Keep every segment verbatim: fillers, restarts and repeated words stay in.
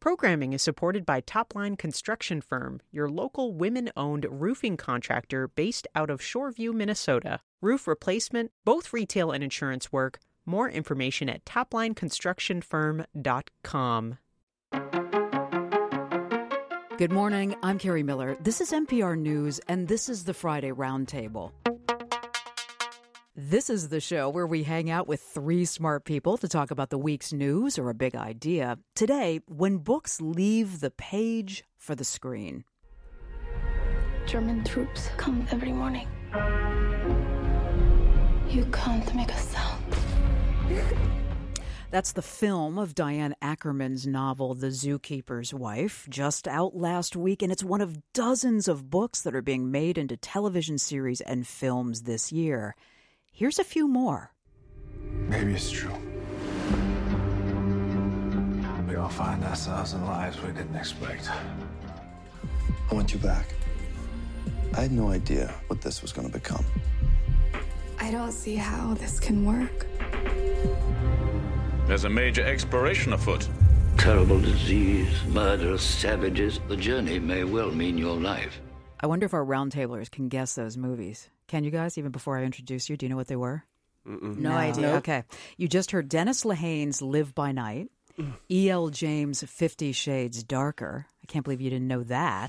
Programming is supported by Topline Construction Firm, your local women-owned roofing contractor based out of Shoreview, Minnesota. Roof replacement, both retail and insurance work. More information at topline construction firm dot com. Good morning. I'm Carrie Miller. This is N P R News, and this is the Friday Roundtable. This is the show where we hang out with three smart people to talk about the week's news or a big idea. Today, when books leave the page for the screen. German troops come every morning. You can't make a sound. That's the film of Diane Ackerman's novel, The Zookeeper's Wife, just out last week, and it's one of dozens of books that are being made into television series and films this year. Here's a few more. Maybe it's true. We all find ourselves in lives we didn't expect. I want you back. I had no idea what this was going to become. I don't see how this can work. There's a major exploration afoot. Terrible disease, murderous savages. The journey may well mean your life. I wonder if our roundtablers can guess those movies. Can you guys, even before I introduce you? Do you know what they were? Mm-mm. No, no idea. Okay. You just heard Dennis Lehane's Live by Night, mm. E L. James' Fifty Shades Darker. I can't believe you didn't know that.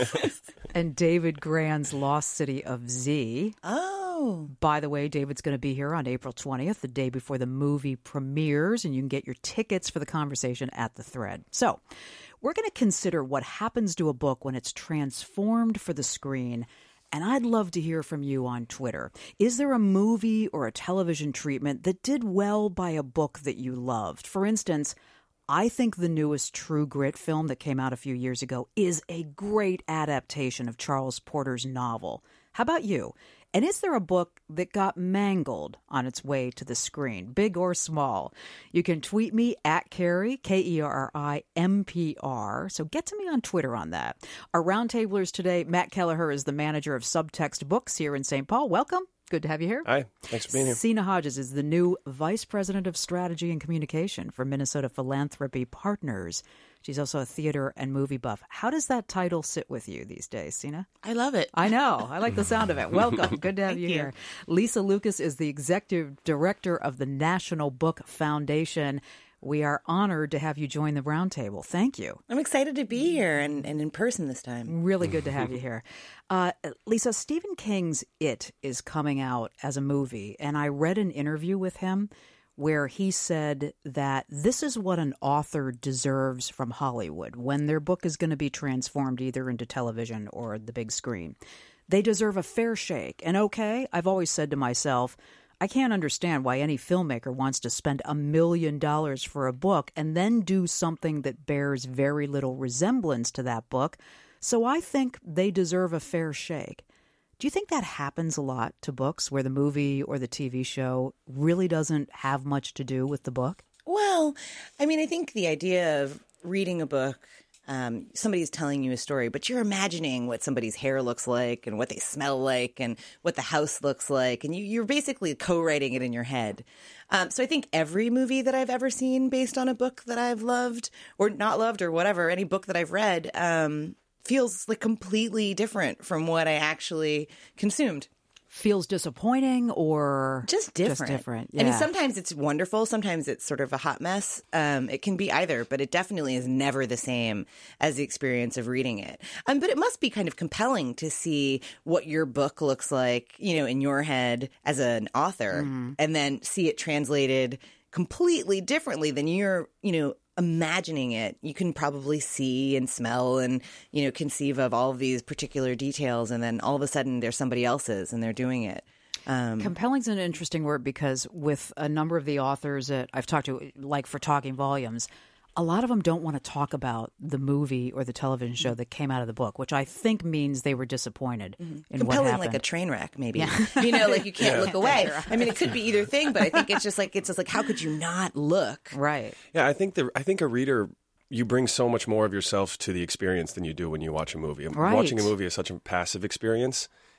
And David Grann's Lost City of Z. Oh. By the way, David's going to be here on April twentieth, the day before the movie premieres, and you can get your tickets for the conversation at the Thread. So, we're going to consider what happens to a book when it's transformed for the screen. And I'd love to hear from you on Twitter. Is there a movie or a television treatment that did well by a book that you loved? For instance, I think the newest True Grit film that came out a few years ago is a great adaptation of Charles Porter's novel. How about you? And is there a book that got mangled on its way to the screen, big or small? You can tweet me at Carrie, K E R R I M P R. So get to me on Twitter on that. Our roundtablers today, Matt Kelleher is the manager of Subtext Books here in Saint Paul. Welcome. Good to have you here. Hi. Thanks for being here. Sina Hodges is the new Vice President of Strategy and Communication for Minnesota Philanthropy Partners. She's also a theater and movie buff. How does that title sit with you these days, Sina? I love it. I know. I like the sound of it. Welcome. Good to have you, you here. Lisa Lucas is the Executive Director of the National Book Foundation. We are honored to have you join the roundtable. Thank you. I'm excited to be here and, and in person this time. Really good to have you here. Uh, Lisa, Stephen King's It is coming out as a movie, and I read an interview with him where he said that this is what an author deserves from Hollywood when their book is going to be transformed either into television or the big screen. They deserve a fair shake. And okay, I've always said to myself, I can't understand why any filmmaker wants to spend a million dollars for a book and then do something that bears very little resemblance to that book. So I think they deserve a fair shake. Do you think that happens a lot to books where the movie or the T V show really doesn't have much to do with the book? Well, I mean, I think the idea of reading a book, um, somebody's telling you a story, but you're imagining what somebody's hair looks like and what they smell like and what the house looks like. And you, you're basically co-writing it in your head. Um, so I think every movie that I've ever seen based on a book that I've loved or not loved or whatever, any book that I've read, um, feels like completely different from what I actually consumed. Feels disappointing or just different? Just different. Yeah. I mean, sometimes it's wonderful. Sometimes it's sort of a hot mess. Um, it can be either, but it definitely is never the same as the experience of reading it. Um, but it must be kind of compelling to see what your book looks like, you know, in your head as an author, mm-hmm. and then see it translated completely differently than you're, you know, imagining it. You can probably see and smell and, you know, conceive of all of these particular details, and then all of a sudden there's somebody else's and they're doing it. Um, Compelling is an interesting word because with a number of the authors that I've talked to, like for Talking Volumes, a lot of them don't want to talk about the movie or the television show that came out of the book, which I think means they were disappointed mm-hmm. in Compelling, what happened. Like a train wreck, maybe. Yeah. You know, like you can't yeah. look away. I mean, it could be either thing, but I think it's just like it's just like how could you not look? Right. Yeah, I think the I think a reader, you bring so much more of yourself to the experience than you do when you watch a movie. Right. Watching a movie is such a passive experience.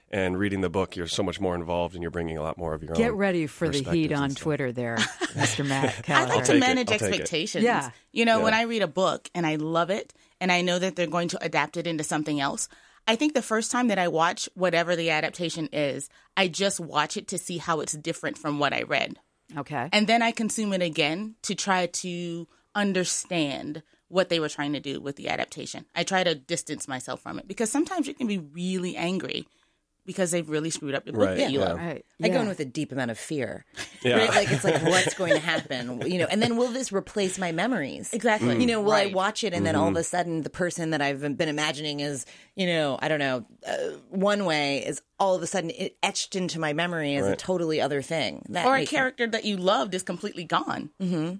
And reading the book, you're so much more involved, and you're bringing a lot more of your own. Get ready for the heat on Twitter there, Mister Matt Keller. I like to manage expectations. Yeah. You know, Yeah. when I read a book and I love it and I know that they're going to adapt it into something else, I think the first time that I watch whatever the adaptation is, I just watch it to see how it's different from what I read. Okay. And then I consume it again to try to understand what they were trying to do with the adaptation. I try to distance myself from it because sometimes you can be really angry because they've really screwed up your book Right, that you yeah. love. Right. I go Yeah. in with a deep amount of fear. Yeah. Right? Like it's like, what's going to happen? You know, and then will this replace my memories? Exactly. You know, will Right. I watch it and then all of a sudden the person that I've been imagining is, you know, I don't know, uh, one way is all of a sudden it etched into my memory as a Right. totally other thing. That Or a makes- character that you loved is completely gone.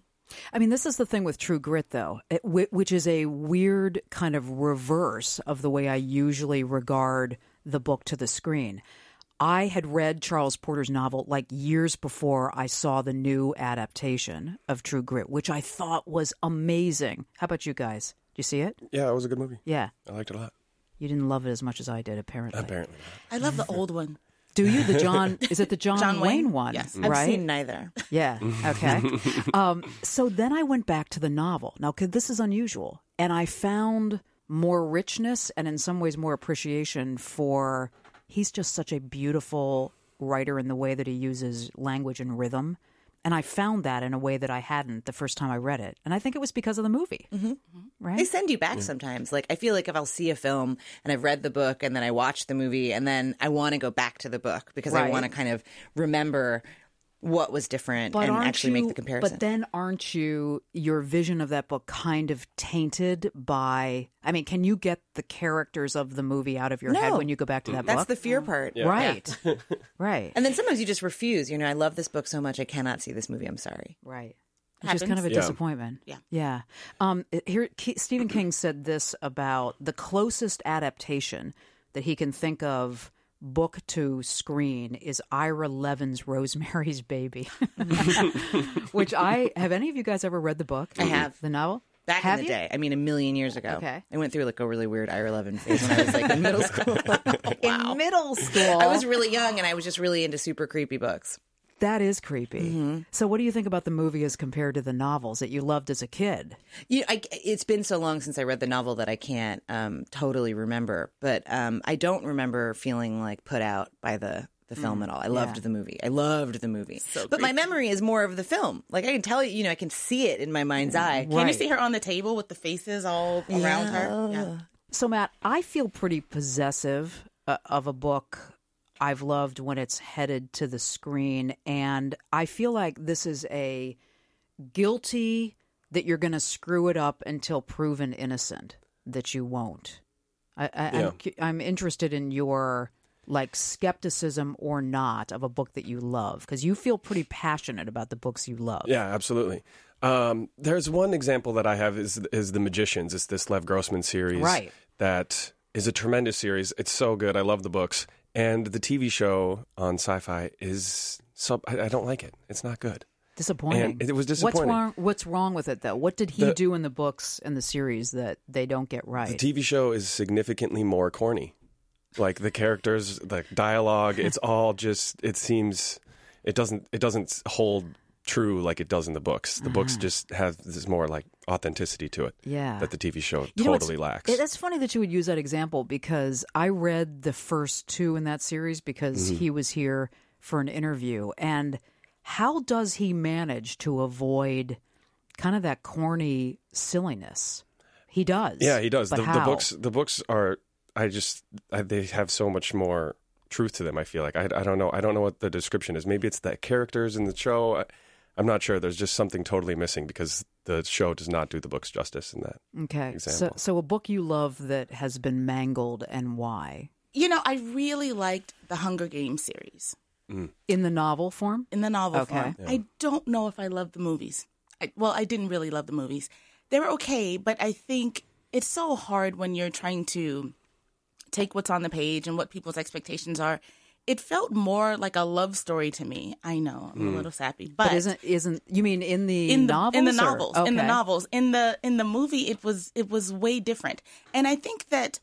I mean, this is the thing with True Grit, though, it, whi- which is a weird kind of reverse of the way I usually regard the book to the screen. I had read Charles Porter's novel like years before I saw the new adaptation of True Grit, which I thought was amazing. How about you guys? Did you see it? Yeah, it was a good movie. Yeah. I liked it a lot. You didn't love it as much as I did, apparently. Apparently. I love the old one. Do you? The John, is it the John, John Wayne, Wayne? one? Yes. I've right? seen neither. Yeah. Okay. um, so then I went back to the novel. Now, 'cause this is unusual. And I found more richness and in some ways more appreciation for, he's just such a beautiful writer in the way that he uses language and rhythm. And I found that in a way that I hadn't the first time I read it. And I think it was because of the movie. Mm-hmm. Right? They send you back sometimes. Like, I feel like if I'll see a film and I've read the book and then I watch the movie and then I want to go back to the book because I Right. want to kind of remember what was different But and aren't actually you, make the comparison. But then aren't you, your vision of that book kind of tainted by, I mean, can you get the characters of the movie out of your head No. when you go back to that That's book? the fear part. Right. Right. And then sometimes you just refuse. You know, I love this book so much I cannot see this movie. I'm sorry. Right. Which is kind of a Happens. Yeah. disappointment. Yeah. Yeah. Um, here, Ke- Stephen King said this about the closest adaptation that he can think of book to screen is Ira Levin's Rosemary's Baby. Which I, have any of you guys ever read the book? I have. The novel? Back Have in the you? day. I mean, a million years ago. Okay. I went through like a really weird Ira Levin phase when I was like in middle school. In middle school. I was really young and I was just really into super creepy books. That is creepy. Mm-hmm. So what do you think about the movie as compared to the novels that you loved as a kid? You, I, it's been so long since I read the novel that I can't um, totally remember. But um, I don't remember feeling like put out by the, the film at all. I loved yeah. the movie. I loved the movie. So but my creepy. memory is more of the film. Like I can tell you, you know, I can see it in my mind's eye. Can you see her on the table with the faces all around her? Yeah. So, Matt, I feel pretty possessive uh, of a book I've loved when it's headed to the screen. And I feel like this is a guilty that you're going to screw it up until proven innocent that you won't. I, I, Yeah. I'm, cu- I'm interested in your like skepticism or not of a book that you love, because you feel pretty passionate about the books you love. Yeah, absolutely. Um, there's one example that I have is is The Magicians. It's this Lev Grossman series. Right. That is a tremendous series. It's so good. I love the books. And the T V show on Sci-Fi is so I, I don't like it. It's not good. Disappointing. And it was What's disappointing. wrong? What's wrong with it, though? What did he The- do in the books and the series that they don't get right? The T V show is significantly more corny. Like the characters, the dialogue, it's all just it seems it doesn't it doesn't hold true like it does in the books. The books just have this more like authenticity to it. Yeah. That the T V show You know, totally it's- lacks. it- It's funny that you would use that example because I read the first two in that series because Mm-hmm. he was here for an interview. And how does he manage to avoid kind of that corny silliness? He does. Yeah, he does. But The, the how? books the books are I just I, they have so much more truth to them. I feel like I, I don't know I don't know what the description is. Maybe it's the characters in the show. I, I'm not sure. There's just something totally missing because the show does not do the books justice in that. Okay. So, example. so a book you love that has been mangled and why? You know, I really liked the Hunger Games series In the novel form? in the novel Okay. form. I don't know if I love the movies. I, well, I didn't really love the movies. They were okay, but I think it's so hard when you're trying to take what's on the page and what people's expectations are. It felt more like a love story to me. I know, I'm a little sappy, but, But isn't isn't you mean in the in the novels? in the or- novels in the Okay. novels in the in the movie it was it was way different, and I think that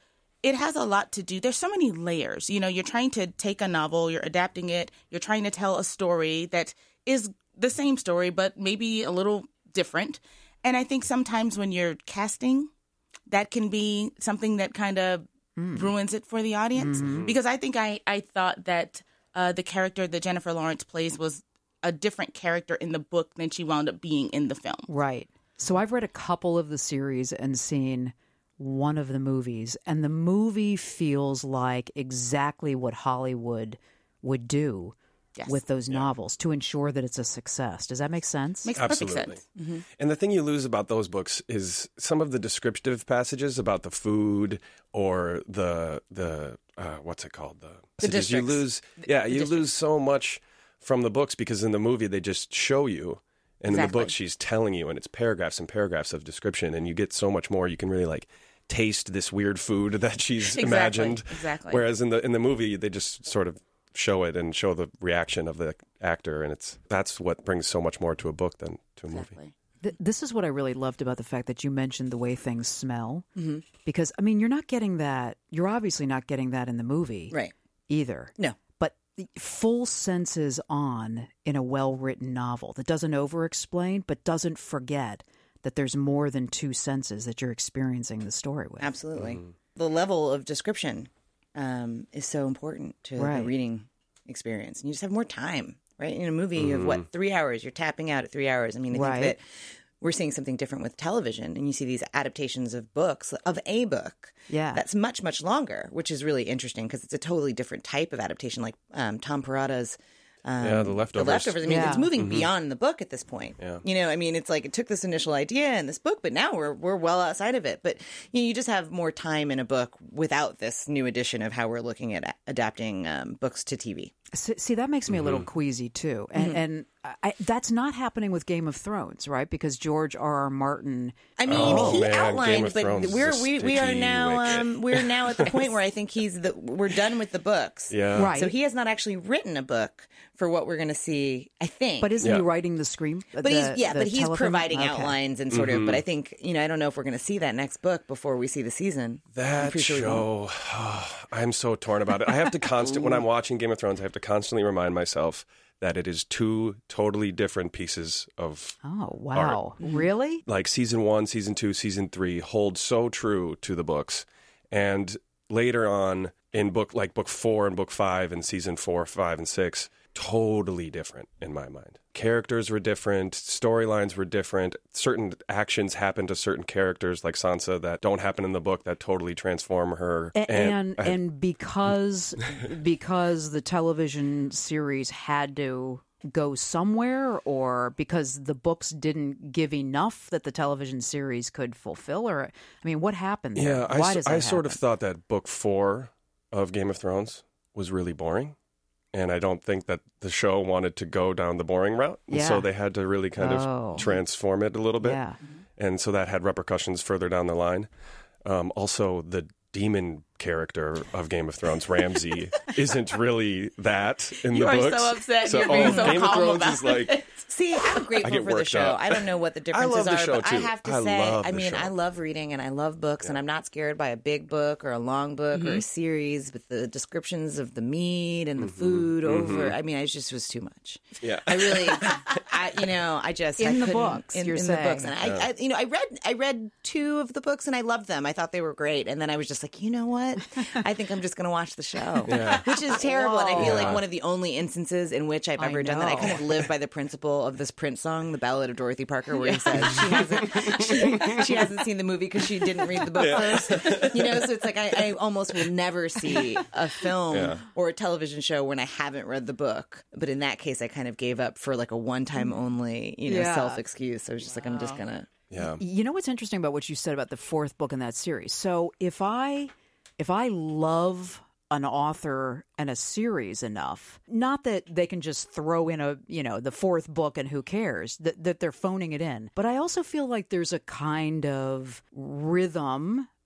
it has a lot to do. There's so many layers. You know, you're trying to take a novel, you're adapting it, you're trying to tell a story that is the same story, but maybe a little different. And I think sometimes when you're casting, that can be something that kind of mm. ruins it for the audience. Mm-hmm. Because I think I, I thought that uh, the character that Jennifer Lawrence plays was a different character in the book than she wound up being in the film. Right. So I've read a couple of the series and seen one of the movies, and the movie feels like exactly what Hollywood would do yes. with those yeah. novels to ensure that it's a success. Does that make sense? Makes Absolutely. perfect sense. Mm-hmm. And the thing you lose about those books is some of the descriptive passages about the food or the the uh, what's it called the, the districts. You lose yeah the you districts. lose so much from the books because in the movie they just show you, and exactly. in the book she's telling you, and it's paragraphs and paragraphs of description, and you get so much more. You can really like taste this weird food that she's exactly. imagined. Exactly. Whereas in the in the movie they just sort of show it and show the reaction of the actor, and it's that's what brings so much more to a book than to a exactly. movie. Th- this is what I really loved about the fact that you mentioned the way things smell, mm-hmm. because I mean you're not getting that. You're obviously not getting that in the movie, right? Either. No. The full senses on in a well-written novel that doesn't over-explain but doesn't forget that there's more than two senses that you're experiencing the story with. Absolutely. Mm-hmm. The level of description um, is so important to right. the reading experience. And you just have more time, right? In a movie, mm-hmm. you have, what, three hours? You're tapping out at three hours. I mean, I right. think that we're seeing something different with television, and you see these adaptations of books, of a book. Yeah. That's much, much longer, which is really interesting because it's a totally different type of adaptation, like um, Tom Perrotta's um, yeah, The Leftovers. The Leftovers. I mean, yeah. it's moving mm-hmm. beyond the book at this point. Yeah. You know, I mean, it's like it took this initial idea in this book, but now we're we're well outside of it. But you know, you just have more time in a book without this new edition of how we're looking at a- adapting um, books to T V. See, that makes me mm-hmm. a little queasy too, and Mm-hmm. and I, that's not happening with Game of Thrones, right? Because George R. R. Martin. I mean, Oh, he man, Game outlined, of but Thrones we're is a we, we are sticky now wicket. um, we're now at the point where I think he's the we're done with the books. Yeah. Right. So he has not actually written a book for what we're going to see. I think, But isn't Yeah. he writing the screen? But he's yeah, but he's providing okay. outlines and sort Mm-hmm. of. But I think you know I don't know if we're going to see that next book before we see the season. I'm That pretty sure we won't. show, oh, I'm so torn about it. I have to constant when I'm watching Game of Thrones. I have to constantly remind myself that it is two totally different pieces of Oh wow! Really? like season one, season two, season three hold so true to the books, and later on in book like book four and book five and season four, five, and six, totally different in my mind. Characters were different, storylines were different. Certain actions happen to certain characters, like Sansa, that don't happen in the book that totally transform her. A- and I- and because because the television series had to go somewhere, or because the books didn't give enough that the television series could fulfill, or I mean, what happened there? yeah, I, Why s- does that I sort of happen? thought that book four of Game of Thrones was really boring. And I don't think that the show wanted to go down the boring route. And Yeah. so they had to really kind Oh. of transform it a little bit. Yeah. And so that had repercussions further down the line. Um, also, the demon character of Game of Thrones, Ramsay, isn't really that in You the are books. so upset. So, You're being oh, so Game of calm Thrones about is like... it. See, I'm I grateful get for the worked show. up. I don't know what the differences love the are, show, but I too. have to I say, love I the mean, show. I love reading and I love books, and I'm not scared by a big book or a long book or a series with the descriptions of the meat and the food over. I mean, I just was too much. Yeah. I really, I, you know, I just In I the couldn't- books, in, you're in the books, saying. and I, I, you know, I read, I read two of the books and I loved them. I thought they were great, and then I was just like, you know what? I think I'm just going to watch the show, Yeah. which is terrible. And I feel Yeah. like one of the only instances in which I've I ever done that. I know. kind of live by the principle of this Prince song, "The Ballad of Dorothy Parker," where he says she hasn't she, she hasn't seen the movie because she didn't read the book first. You know, so it's like I, I almost will never see a film Yeah. or a television show when I haven't read the book. But in that case, I kind of gave up for like a one-time only, you know, Yeah. self-excuse. I was just like, I'm just gonna. Yeah. You know what's interesting about what you said about the fourth book in that series? So if I if I love an author and a series enough, not that they can just throw in a, you know, the fourth book and who cares, that, that they're phoning it in. But I also feel like there's a kind of rhythm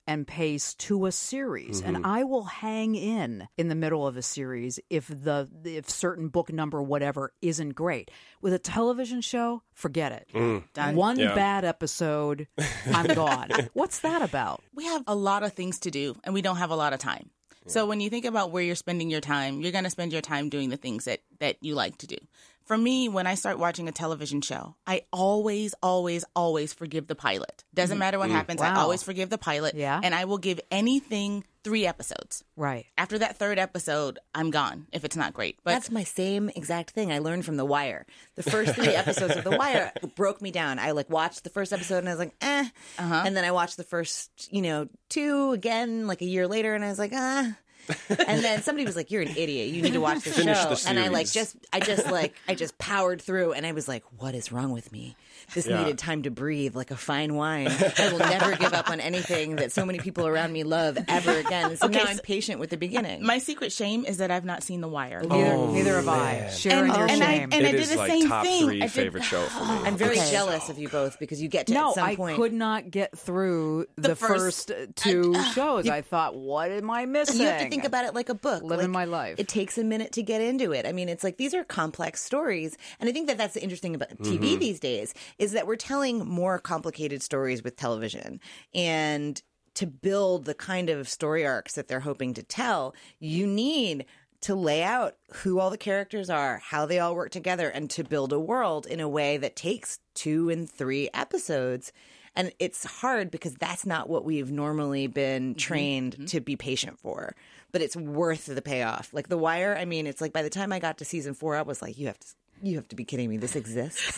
and pace to a series. Mm-hmm. And I will hang in in the middle of a series if the if certain book number whatever isn't great. With a television show, forget it. Mm. Done. One Yeah. bad episode, I'm gone. What's that about? We have a lot of things to do, and we don't have a lot of time. So when you think about where you're spending your time, you're going to spend your time doing the things that, that you like to do. For me, when I start watching a television show, I always, always, always forgive the pilot. Doesn't matter what happens. I Wow. always forgive the pilot. Yeah. And I will give anything three episodes. Right. After that third episode, I'm gone if it's not great. But That's my same exact thing I learned from The Wire. The first three episodes of The Wire broke me down. I like watched the first episode and I was like, eh. Uh-huh. And then I watched the first, you know, two again like a year later and I was like, ah. And then somebody was like, "You're an idiot. You need to watch the Finish show." the And I like series. just, I just like, I just powered through, and I was like, "What is wrong with me? This Yeah. needed time to breathe, like a fine wine. I will never give up on anything that so many people around me love ever again." So Okay, now so- I'm patient with the beginning. my secret shame is that I've not seen The Wire. Neither, Oh, neither have I. man. Sharing And- your and I- shame. and It did is the like same top thing. three I did- favorite show for me. I'm very Okay. jealous of you both because you get to no, at some I point. could not get through the, The first, first- two I- uh, shows. I thought, what am I missing? You have to think about it like a book. Living Like, my life. It takes a minute to get into it. I mean, it's like these are complex stories. And I think that that's the interesting about T V these days is that we're telling more complicated stories with television. And to build the kind of story arcs that they're hoping to tell, you need to lay out who all the characters are, how they all work together, and to build a world in a way that takes two and three episodes. And it's hard because that's not what we've normally been trained to be patient for. But it's worth the payoff. Like The Wire, I mean, it's like by the time I got to season four, I was like, you have to you have to be kidding me. This exists.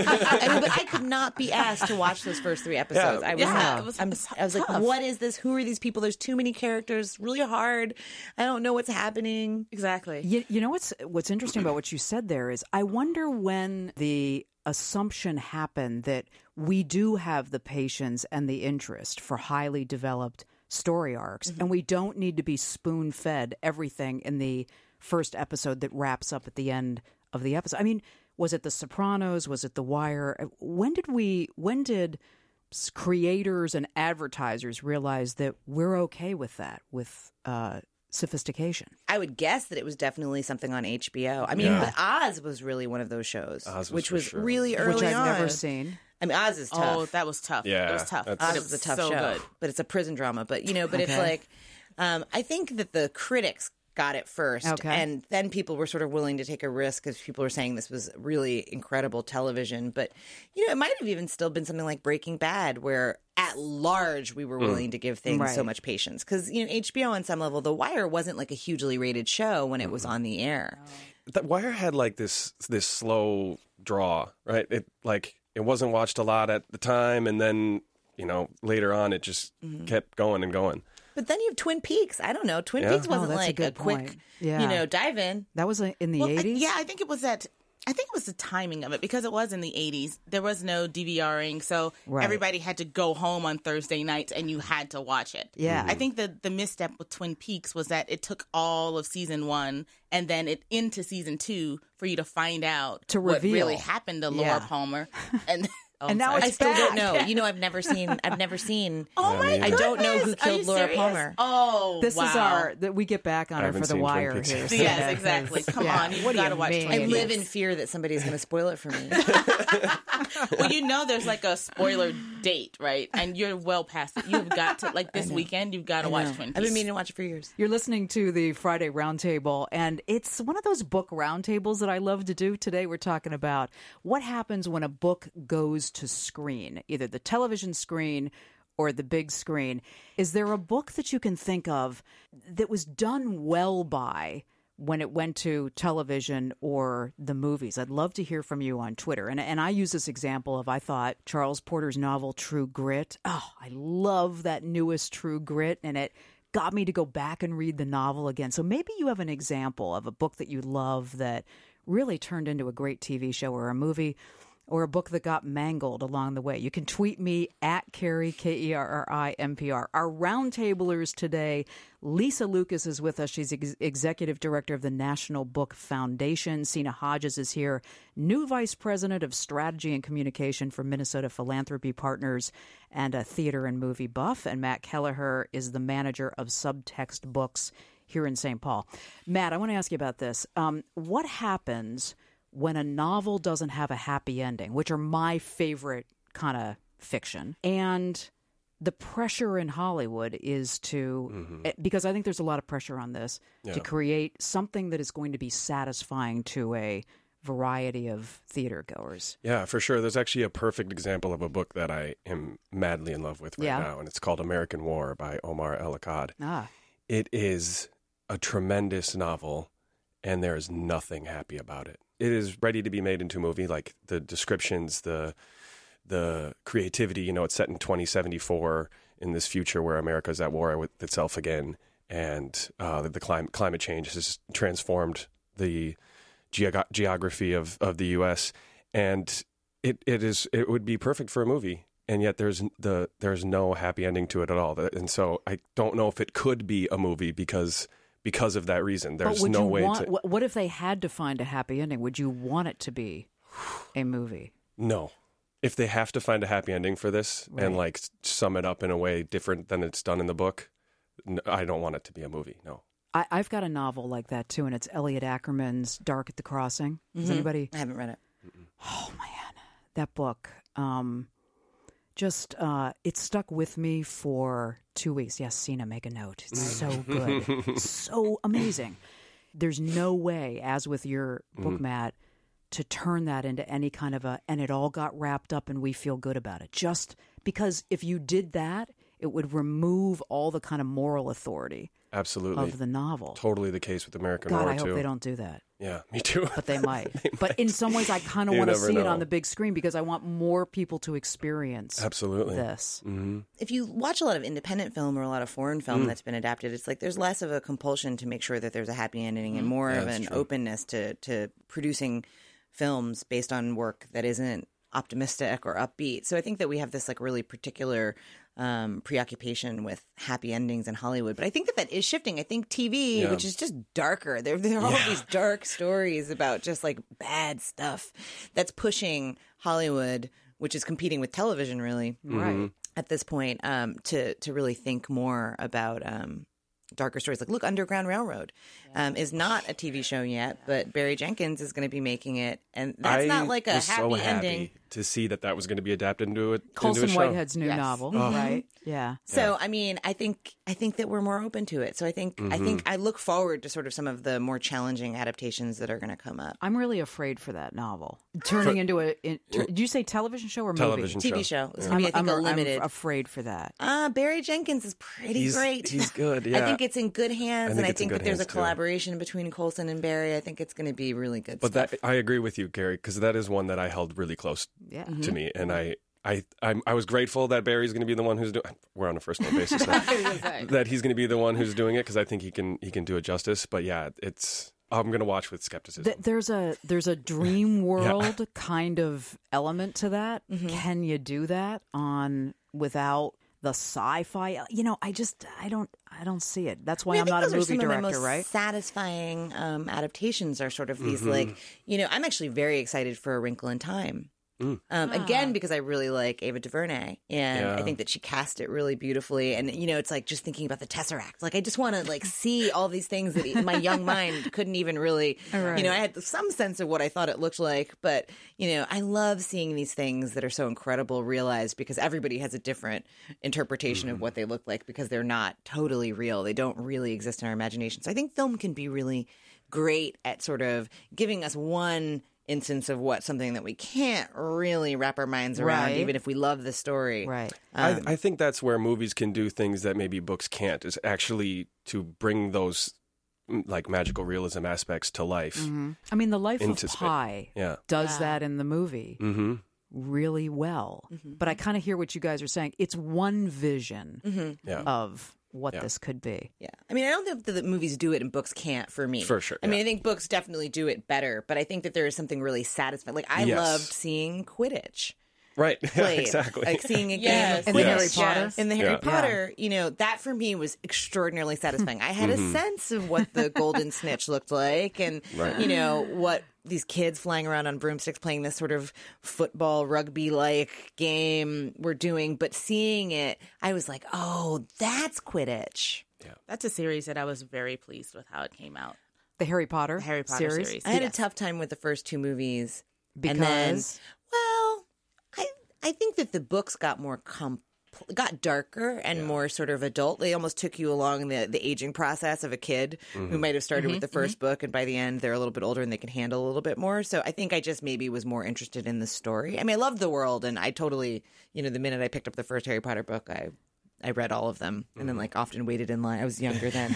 I mean, but I could not be asked to watch those first three episodes. Yeah. I was, Yeah, it was- I'm, it's I was like, tough. what is this? Who are these people? There's too many characters. Really hard. I don't know what's happening. Exactly. You, you know what's what's interesting about what you said there is I wonder when the assumption happened that we do have the patience and the interest for highly developed story arcs, and we don't need to be spoon fed everything in the first episode that wraps up at the end of the episode. I mean, was it The Sopranos? Was it The Wire? When did we? When did s- creators and advertisers realize that we're okay with that? With uh, sophistication. I would guess that it was definitely something on H B O. I mean, Yeah. but Oz was really one of those shows, Oz was which for was sure. really early Which I've on. never seen. I mean, Oz is tough. Oh, that was tough. Yeah, it was tough. that's- But Oz it is a was tough so show, good. but it's a prison drama. But you know, but it's Okay. like, um, I think that the critics got it first, Okay. and then people were sort of willing to take a risk because people were saying this was really incredible television. But you know, it might have even still been something like Breaking Bad, where at large we were willing to give things so Right. much patience because you know H B O on some level, The Wire wasn't like a hugely rated show when it was on the air. The Wire had like this this slow draw, right? It like it wasn't watched a lot at the time, and then you know later on it just kept going and going. But then you have Twin Peaks. I don't know. Twin Yeah. Peaks Oh, wasn't that's a like a, good quick, point. Yeah. you know, dive in. That was uh, in the Well, I- eighties? yeah, I think it was that. I think it was the timing of it because it was in the eighties. There was no DVRing, so Right. everybody had to go home on Thursday nights, and you had to watch it. Yeah. I think the the misstep with Twin Peaks was that it took all of season one and then it into season two for you to find out To what reveal. really happened to Laura Yeah. Palmer, and oh, And now sorry. I it's still back. don't know. You know, I've never seen. I've never seen. Oh my I don't know who goodness! Are you killed Laura serious? Palmer. Oh, This wow. is our that we get back on I her haven't for the seen Twin wire Peaks. here. Yes, Santa, exactly. 'cause- Come yeah. on, you've What do gotta you watch mean? Twin I Peaks. live in fear that somebody's going to spoil it for me. Well, you know, there's like a spoiler date, right? And you're well past it. You've got to like this weekend. You've got to watch Twin Peaks. I've been meaning to watch it for years. You're listening to the Friday Roundtable, and it's one of those book roundtables that I love to do. Today we're talking about what happens when a book goes to screen, either the television screen or the big screen. Is there a book that you can think of that was done well by when it went to television or the movies? I'd love to hear from you on Twitter. And and I use this example of, I thought, Charles Porter's novel True Grit. Oh, I love that newest True Grit, and it got me to go back and read the novel again. So maybe you have an example of a book that you love that really turned into a great T V show or a movie. or a book that got mangled along the way, you can tweet me at Kerri, K E R R I M P R. Our roundtablers today, Lisa Lucas is with us. She's ex- Executive Director of the National Book Foundation. Sina Hodges is here, new Vice President of Strategy and Communication for Minnesota Philanthropy Partners and a theater and movie buff. And Matt Kelleher is the manager of Subtext Books here in Saint Paul. Matt, I want to ask you about this. Um, what happens when a novel doesn't have a happy ending, which are my favorite kind of fiction, and the pressure in Hollywood is to, mm-hmm. because I think there's a lot of pressure on this, yeah. to create something that is going to be satisfying to a variety of theater goers. Yeah, for sure. There's actually a perfect example of a book that I am madly in love with right yeah. now, and it's called American War by Omar El-Akkad. Ah. It is a tremendous novel, and there is nothing happy about it. It is ready to be made into a movie, like the descriptions, the the creativity. You know, it's set in twenty seventy-four in this future where America is at war with itself again, and uh, the, the climate climate change has transformed the geog- geography of, of the U S And it, it is it would be perfect for a movie, and yet there's the there's no happy ending to it at all. And so I don't know if it could be a movie because. Because of that reason, there's no way want, to. What if they had to find a happy ending? Would you want it to be a movie? No. If they have to find a happy ending for this right. and like sum it up in a way different than it's done in the book, I don't want it to be a movie. No. I, I've got a novel like that too, and it's Elliot Ackerman's Dark at the Crossing. Does mm-hmm. anybody? I haven't read it. Oh man, that book. Um, Just, uh, it stuck with me for two weeks. Yes, Sina, make a note. It's so good. So amazing. There's no way, as with your book, mm. Matt, to turn that into any kind of a, and it all got wrapped up and we feel good about it. Just because if you did that, it would remove all the kind of moral authority Absolutely. of the novel. Totally the case with American God, War, I hope too. they don't do that. Yeah, me too. But they might. they but might. in some ways, I kind of want to see know. it on the big screen because I want more people to experience Absolutely. this. Mm-hmm. If you watch a lot of independent film or a lot of foreign film mm. that's been adapted, it's like there's less of a compulsion to make sure that there's a happy ending and more yeah, of an true. openness to, to producing films based on work that isn't optimistic or upbeat. So I think that we have this like really particular um, preoccupation with happy endings in Hollywood. But I think that that is shifting. I think T V, yeah. which is just darker, there, there are yeah. all these dark stories about just like bad stuff that's pushing Hollywood, which is competing with television really, mm-hmm. right? At this point, um, to to really think more about um, darker stories. Like, look, Underground Railroad um, is not a T V show yet, but Barry Jenkins is going to be making it, and that's I not like a was happy so happy ending. To see that that was going to be adapted into a Colson into a show. Whitehead's new yes. novel, mm-hmm. right? Yeah. So yeah. I mean, I think I think that we're more open to it. So I think mm-hmm. I think I look forward to sort of some of the more challenging adaptations that are going to come up. I'm really afraid for that novel turning for, into a. In, ter, did you say television show or television movie? T V show. It's yeah. going to be, I think, I'm, a limited. I'm afraid for that. Uh, Barry Jenkins is pretty he's, great. He's good. Yeah. I think it's in good hands, I and I think think that there's a too. collaboration between Colson and Barry. I think it's going to be really good. But stuff. that I agree with you, Gary, because that is one that I held really close yeah. to mm-hmm. me, and I. I I'm, I was grateful that Barry's going to be the one who's doing. We're on a first name basis now. That he's going to be the one who's doing it because I think he can he can do it justice. But yeah, it's I'm going to watch with skepticism. Th- there's a there's a dream world yeah. kind of element to that. Mm-hmm. Can you do that on without the sci-fi? You know, I just I don't I don't see it. That's why I mean, I'm not a movie some director, of my most right? Satisfying um, adaptations are sort of these mm-hmm. like you know I'm actually very excited for A Wrinkle in Time. Mm. Um, ah. Again, because I really like Ava DuVernay, and yeah. I think that she cast it really beautifully. And you know, it's like just thinking about the Tesseract. Like I just want to like see all these things that my young mind couldn't even really. Right. You know, I had some sense of what I thought it looked like, but you know, I love seeing these things that are so incredible realized because everybody has a different interpretation mm. of what they look like because they're not totally real. They don't really exist in our imagination. So I think film can be really great at sort of giving us one instance of what something that we can't really wrap our minds around, right. even if we love the story. Right. Um, I, I think that's where movies can do things that maybe books can't, is actually to bring those like magical realism aspects to life. Mm-hmm. I mean, The Life of sp- Pi yeah. does yeah. that in the movie mm-hmm. really well. Mm-hmm. But I kind of hear what you guys are saying. It's one vision mm-hmm. yeah. of what Yeah. this could be. Yeah. I mean, I don't think that the movies do it and books can't for me. For sure, I mean, yeah. I think books definitely do it better, but I think that there is something really satisfying. Like, I Yes. loved seeing Quidditch Right. Yeah, played. exactly. Like seeing a game Yes. of In the Quidditch. Harry Potter? Yes. In the Harry Yeah. Potter, you know, that for me was extraordinarily satisfying. I had a sense of what the Golden Snitch looked like and, Right. you know, what these kids flying around on broomsticks playing this sort of football, rugby-like game were doing. But seeing it, I was like, oh, that's Quidditch. That's a series that I was very pleased with how it came out. The Harry Potter, The Harry Potter series. series. I had Yes. a tough time with the first two movies. Because And then, well, I I think that the books got more com- got darker and more sort of adult. They almost took you along the, the aging process of a kid who might have started with the 1st book, and by the end they're a little bit older and they can handle a little bit more. So I think I just maybe was more interested in the story. I mean, I loved the world, and I totally, you know, the minute I picked up the first Harry Potter book, I I read all of them, and then like often waited in line. I was younger then.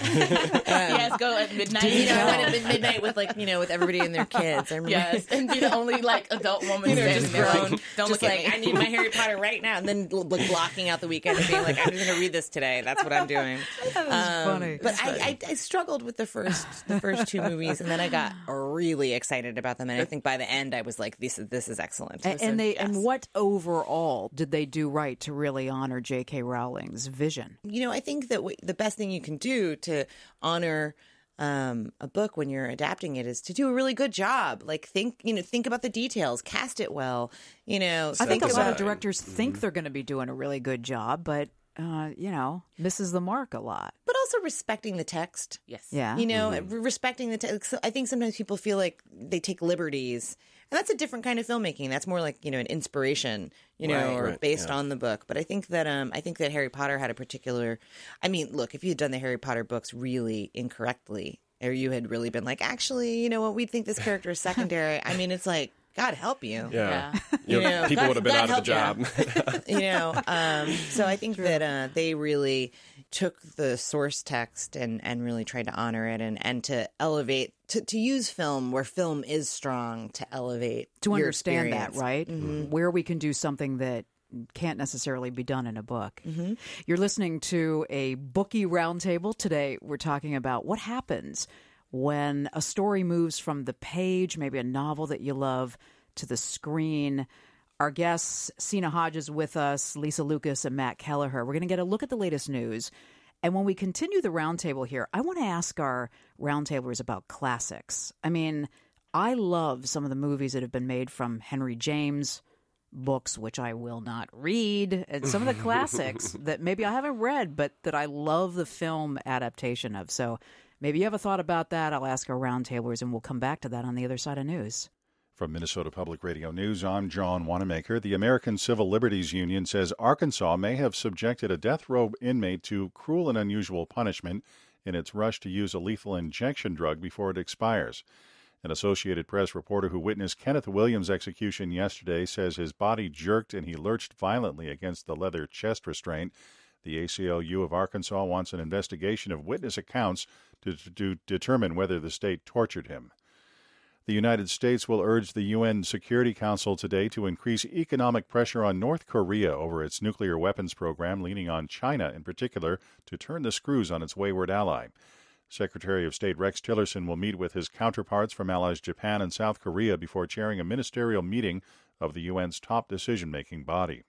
yes, go at midnight. You know, I went at midnight with like you know with everybody and their kids. I remember. Yes, and be the only like adult woman You know, standing just there. grown, Like, don't just look like at I me. need my Harry Potter right now, and then l- like blocking out the weekend and being like, I'm just going to read this today. That's what I'm doing. That was funny. But I, I, I struggled with the first the first two movies, and then I got really excited about them. And I think by the end, I was like, this is this is excellent. And, and they yes. and what overall did they do right to really honor J K. Rowling's vision? You know, I think that w- the best thing you can do to honor um, a book when you're adapting it is to do a really good job. Like think, you know, think about the details, cast it well. You know, I think a lot about of directors think they're going to be doing a really good job, but uh, you know, misses the mark a lot. but also respecting the text. Yes. Yeah. You know, re- respecting the text. I think sometimes people feel like they take liberties, and that's a different kind of filmmaking. That's more like you know an inspiration, you know, Right, or right, based yeah. on the book. But I think that um, I think that Harry Potter had a particular. I mean, look, if you had done the Harry Potter books really incorrectly, or you had really been like, actually, you know what, we think this character is secondary. I mean, it's like, God help you. Yeah. Yeah. You know, You know, people God- would have been God out of the help job. you know um, so I think that uh, they really took the source text and, and really tried to honor it and, and to elevate to, to use film where film is strong to elevate To your understand that, experience. right? Mm-hmm. Where we can do something that can't necessarily be done in a book. Mm-hmm. You're listening to a bookie roundtable. Today, we're talking about what happens when a story moves from the page, maybe a novel that you love, to the screen. Our guests, Sina Hodges with us, Lisa Lucas, and Matt Kelleher. We're going to get a look at the latest news. And when we continue the roundtable here, I want to ask our roundtablers about classics. I mean, I love some of the movies that have been made from Henry James books, which I will not read, and some of the classics that maybe I haven't read, but that I love the film adaptation of. So maybe you have a thought about that. I'll ask our roundtablers, and we'll come back to that on the other side of news. From Minnesota Public Radio News, I'm John Wanamaker. The American Civil Liberties Union says Arkansas may have subjected a death row inmate to cruel and unusual punishment in its rush to use a lethal injection drug before it expires. An Associated Press reporter who witnessed Kenneth Williams' execution yesterday says his body jerked and he lurched violently against the leather chest restraint. The A C L U of Arkansas wants an investigation of witness accounts to, to, to determine whether the state tortured him. The United States will urge the U N Security Council today to increase economic pressure on North Korea over its nuclear weapons program, leaning on China in particular to turn the screws on its wayward ally. Secretary of State Rex Tillerson will meet with his counterparts from allies Japan and South Korea before chairing a ministerial meeting of the U N's top decision-making body.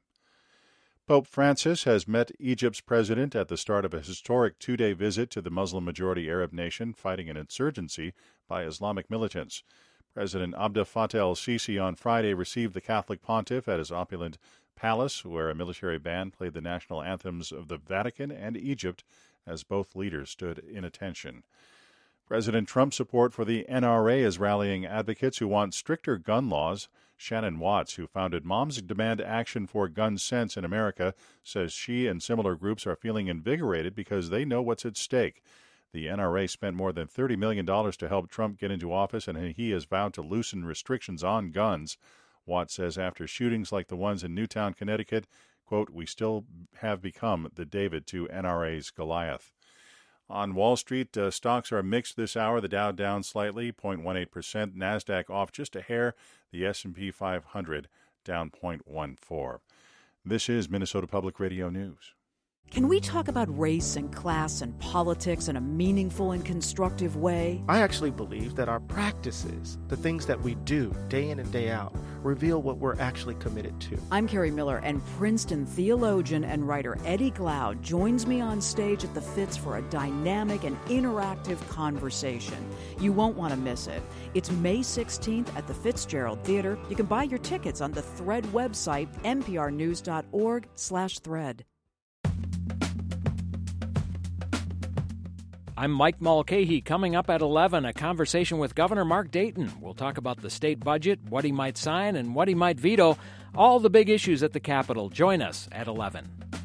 Pope Francis has met Egypt's president at the start of a historic two-day visit to the Muslim-majority Arab nation fighting an insurgency by Islamic militants. President Abdel Fattah el-Sisi on Friday received the Catholic pontiff at his opulent palace, where a military band played the national anthems of the Vatican and Egypt as both leaders stood in attention. President Trump's support for the N R A is rallying advocates who want stricter gun laws. Shannon Watts, who founded Moms Demand Action for Gun Sense in America, says she and similar groups are feeling invigorated because they know what's at stake. The N R A spent more than thirty million dollars to help Trump get into office, and he has vowed to loosen restrictions on guns. Watts says after shootings like the ones in Newtown, Connecticut, quote, we still have become the David to N R A's Goliath. On Wall Street, uh, stocks are mixed this hour. The Dow down slightly, zero point one eight percent. NASDAQ off just a hair. The S and P five hundred down zero point one four. This is Minnesota Public Radio News. Can we talk about race and class and politics in a meaningful and constructive way? I actually believe that our practices, the things that we do day in and day out, reveal what we're actually committed to. I'm Carrie Miller, and Princeton theologian and writer Eddie Glaude joins me on stage at the Fitz for a dynamic and interactive conversation. You won't want to miss it. It's May sixteenth at the Fitzgerald Theater. You can buy your tickets on the Thread website, nprnews.org slash thread. I'm Mike Mulcahy. Coming up at eleven, a conversation with Governor Mark Dayton. We'll talk about the state budget, what he might sign, and what he might veto. All the big issues at the Capitol. Join us at eleven.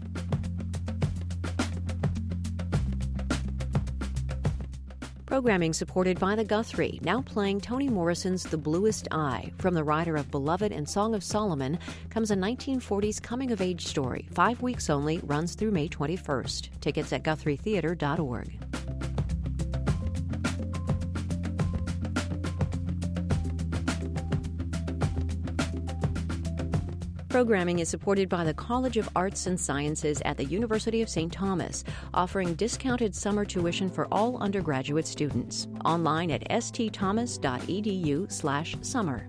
Programming supported by the Guthrie, now playing Toni Morrison's The Bluest Eye. From the writer of Beloved and Song of Solomon comes a nineteen forties coming-of-age story. Five weeks only, runs through May twenty-first. Tickets at guthrie theater dot org. Programming is supported by the College of Arts and Sciences at the University of Saint Thomas, offering discounted summer tuition for all undergraduate students. Online at stthomas.edu slash summer.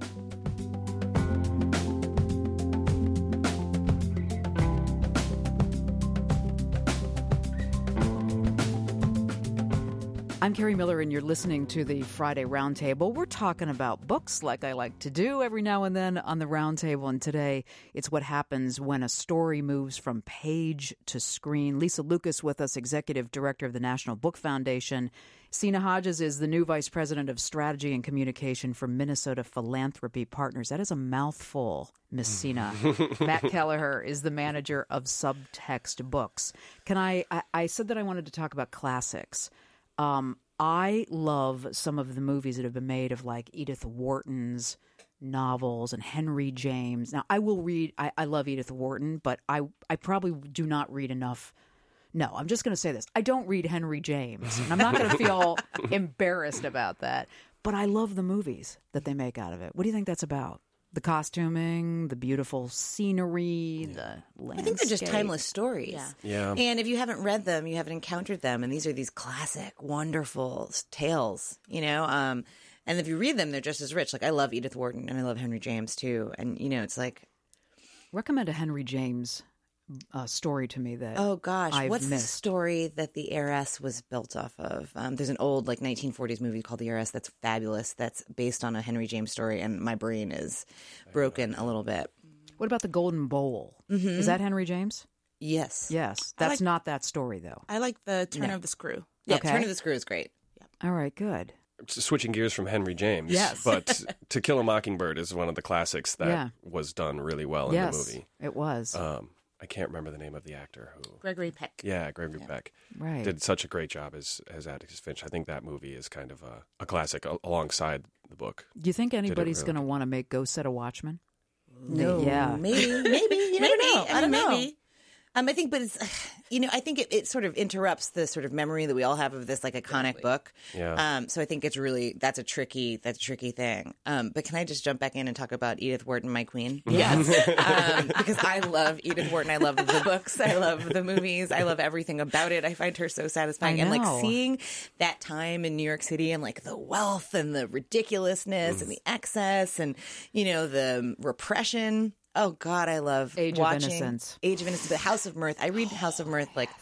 I'm Carrie Miller, and you're listening to the Friday Roundtable. We're talking about books like I like to do every now and then on the Roundtable, and today it's what happens when a story moves from page to screen. Lisa Lucas with us, Executive Director of the National Book Foundation. Sina Hodges is the new Vice President of Strategy and Communication for Minnesota Philanthropy Partners. That is a mouthful, Miss Sina. Matt Kelleher is the manager of Subtext Books. Can I, I, I said that I wanted to talk about classics. Um, I love some of the movies that have been made of like Edith Wharton's novels and Henry James. Now, I will read, I, I love Edith Wharton, but I, I probably do not read enough. No, I'm just going to say this. I don't read Henry James, and I'm not going to feel embarrassed about that. But I love the movies that they make out of it. What do you think that's about? The costuming, the beautiful scenery, the landscape. I think they're just timeless stories. Yeah. Yeah. And if you haven't read them, you haven't encountered them. And these are these classic, wonderful tales, you know? Um, and if you read them, they're just as rich. Like, I love Edith Wharton and I love Henry James, too. And, you know, it's like... Recommend a Henry James uh, story to me that Oh, gosh. I've What's missed. the story that the heiress was built off of? Um, there's an old, like, nineteen forties movie called The Heiress that's fabulous. That's based on a Henry James story. And my brain is broken a little bit. What about the Golden Bowl? Mm-hmm. Is that Henry James? Yes. Yes. That's like, not that story, though. I like the Turn No. of the Screw. Yeah, Okay. Turn of the Screw is great. All right, good. Switching gears from Henry James, Yes. but To Kill a Mockingbird is one of the classics that Yeah. was done really well in yes, the movie. it was. Um, I can't remember the name of the actor who. Gregory Peck. Yeah, Gregory Peck. Right. Did such a great job as as Atticus Finch. I think that movie is kind of a, a classic a- alongside the book. Do you think anybody's really going to want to make Go Set a Watchman? No. Yeah. Maybe. Maybe. You never Maybe. know. I don't know. Maybe. Um, I think, but it's, you know, I think it, it sort of interrupts the sort of memory that we all have of this like iconic Exactly. book. Yeah. Um, so I think it's really, that's a tricky, that's a tricky thing. Um, but can I just jump back in and talk about Edith Wharton, my queen? Yes. um, because I love Edith Wharton. I love the books. I love the movies. I love everything about it. I find her so satisfying. I And like know. seeing that time in New York City and like the wealth and the ridiculousness and the excess and, you know, the repression. Oh God, I love Age of watching Innocence. Age of Innocence, The House of Mirth. I read House of Mirth like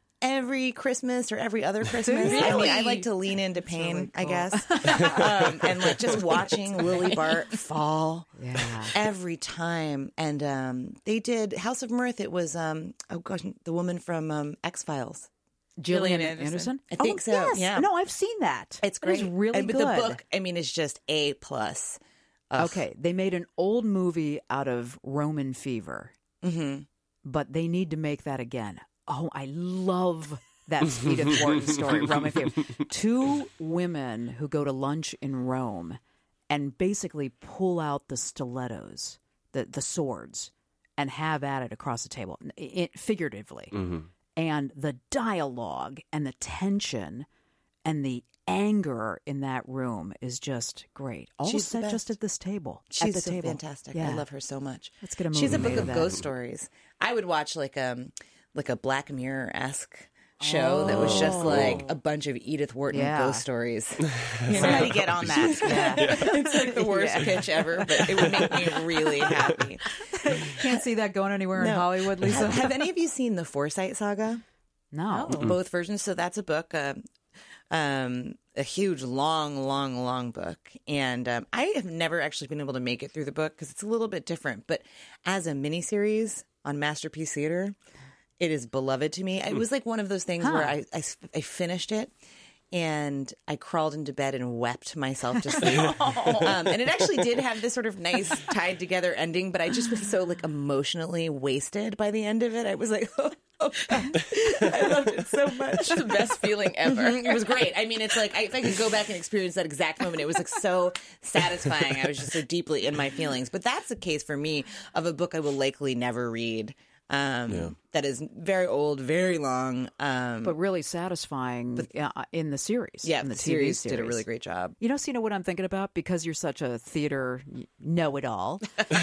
every Christmas or every other Christmas. I mean, I like to lean into pain, really I cool. guess, um, and like just watching Lily Bart fall Yeah. every time. And um, they did House of Mirth. It was um, oh gosh, the woman from um, X Files. Gillian Gillian Anderson? Anderson. I think oh, so, Yes. yeah. No, I've seen that. It's That great, is really and, but good. the book, I mean, is just A plus. Ugh. Okay, they made an old movie out of Roman fever, Mm-hmm. but they need to make that again. Oh, I love that Edith Wharton story, Roman fever. Two women who go to lunch in Rome and basically pull out the stilettos, the, the swords, and have at it across the table, it, figuratively. Mm-hmm. And the dialogue and the tension and the anger in that room is just great. All She's the set best. just at this table. She's at the so table. fantastic. Yeah. I love her so much. Let's get a movie She's a made book of that. ghost stories. I would watch like um like a Black Mirror-esque show that was just Oh. like a bunch of Edith Wharton Yeah. ghost stories. Somebody get on that. Yeah. It's like the worst pitch ever, but it would make me really happy. Can't see that going anywhere in No. Hollywood, Lisa. Have, have any of you seen the Forsyte Saga? No. Both versions. So that's a book, uh, um, a huge, long, long, long book. And um, I have never actually been able to make it through the book because it's a little bit different. But as a miniseries on Masterpiece Theater, it is beloved to me. It was like one of those things Huh. where I, I, I finished it. And I crawled into bed and wept myself to sleep. um, and it actually did have this sort of nice tied together ending, but I just was so like emotionally wasted by the end of it. I was like, oh, oh God. I loved it so much. It's the best feeling ever. Mhm. It was great. I mean, it's like I, if I could go back and experience that exact moment, it was like so satisfying. I was just so deeply in my feelings. But that's the case for me of a book I will likely never read. Um, Yeah. That is very old, very long. Um, But really satisfying uh, in the series. yeah, in the, the T V series, did a really great job. You know, Sina, what I'm thinking about? Because you're such a theater know-it-all,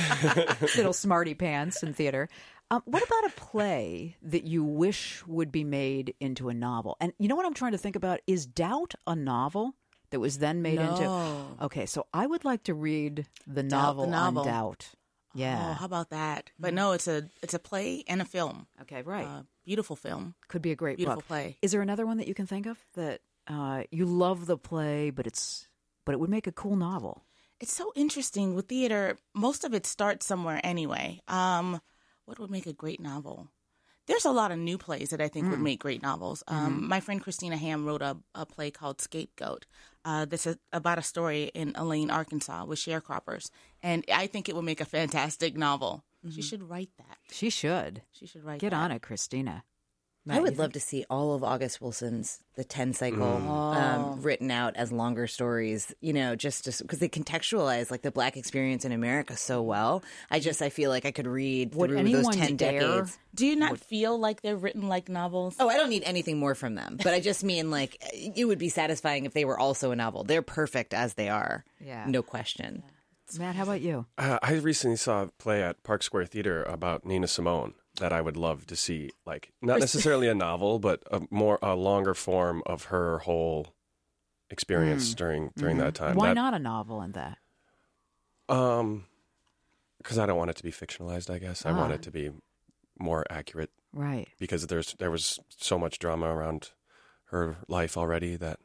little smarty pants in theater. Um, what about a play that you wish would be made into a novel? And you know what I'm trying to think about? Is Doubt a novel that was then made No. into... Okay, so I would like to read the Doubt, novel, the novel. on Doubt. Yeah. Oh, how about that? But no, it's a it's a play and a film. Okay, right. Uh, beautiful film. Could be a great Beautiful book. play. Is there another one that you can think of that uh, you love the play, but it's but it would make a cool novel? It's so interesting with theater. Most of it starts somewhere anyway. Um, what would make a great novel? There's a lot of new plays that I think would make great novels. Um, Mhm. My friend Christina Ham wrote a, a play called Scapegoat. Uh, this is about a story in Elaine, Arkansas, with sharecroppers, and I think it would make a fantastic novel. She should write that. She should. She should write. Get that. on it, Christina. I would love to see all of August Wilson's The Ten Cycle Mm. um, written out as longer stories, you know, just because they contextualize like the Black experience in America so well. I just, I feel like I could read Would through anyone those ten dare? decades. Do you not feel like they're written like novels? Oh, I don't need anything more from them, but I just mean like it would be satisfying if they were also a novel. They're perfect as they are. Yeah. No question. Matt, how about you? Uh, I recently saw a play at Park Square Theater about Nina Simone that I would love to see. Like, not necessarily a novel, but a more a longer form of her whole experience Mm. during during Mhm. that time. Why That- not a novel in that? Um, because I don't want it to be fictionalized. I guess I want Ah. it to be more accurate. Right. Because there's there was so much drama around her life already that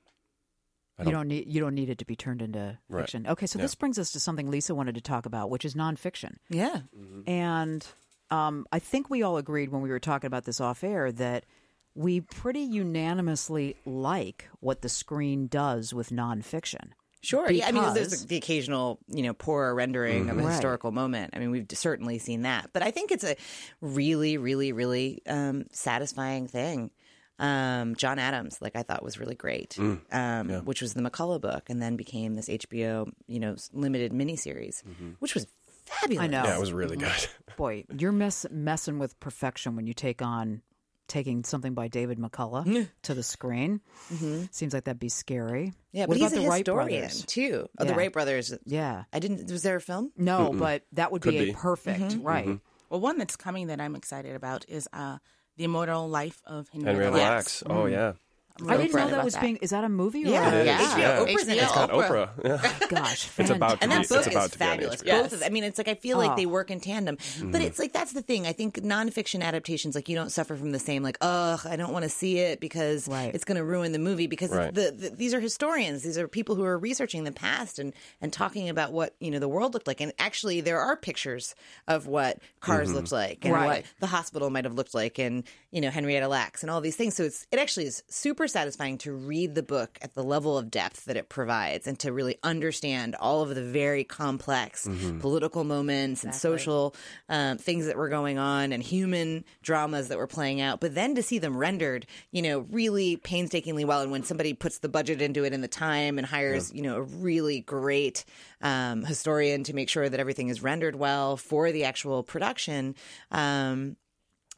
I You don't need you don't need it to be turned into Right. fiction. Okay, so Yeah. this brings us to something Lisa wanted to talk about, which is nonfiction. Yeah. And um, I think we all agreed when we were talking about this off air that we pretty unanimously like what the screen does with nonfiction. Sure. Yeah, I mean, there's Because- the occasional, you know, poorer rendering of a Right. historical moment. I mean, we've certainly seen that. But I think it's a really, really, really um, satisfying thing. Um, John Adams, like I thought was really great, Mm. um, Yeah. which was the McCullough book, and then became this H B O, you know, limited miniseries, which was fabulous. I know. Yeah, it was really good. Boy, you're mess- messing with perfection when you take on taking something by David McCullough to the screen. Seems like that'd be scary. Yeah, What but about he's a the Wright historian brothers? too. Oh, the Yeah. Wright brothers. Yeah. I didn't. Was there a film? No, Mm-mm. but that would Could be, a be. perfect, Mhm. right? Mhm. Well, one that's coming that I'm excited about is uh, The Immortal Life of Henrietta Henrietta Lacks. Lacks. Oh yeah. I'm I really didn't know excited that about was being. Is that a movie? Or Yeah, a- yeah. H B O, Oprah's in it. It's got Oprah. Oprah. Yeah. Gosh, It's about to And be. that It's book about is to be on fabulous. H B O. Both of, I mean, it's like I feel like Oh. they work in tandem. But it's like that's the thing. I think nonfiction adaptations, like you don't suffer from the same, like, ugh, I don't want to see it because Right. it's going to ruin the movie. Because Right. the, the, these are historians. These are people who are researching the past and and talking about what you know the world looked like. And actually, there are pictures of what cars looked like and Right. what the hospital might have looked like, and you know Henrietta Lacks and all these things. So it's it actually is super satisfying to read the book at the level of depth that it provides and to really understand all of the very complex political moments and social um, things that were going on and human dramas that were playing out. But then to see them rendered, you know, really painstakingly well. And when somebody puts the budget into it and the time and hires, you know, a really great um, historian to make sure that everything is rendered well for the actual production, um,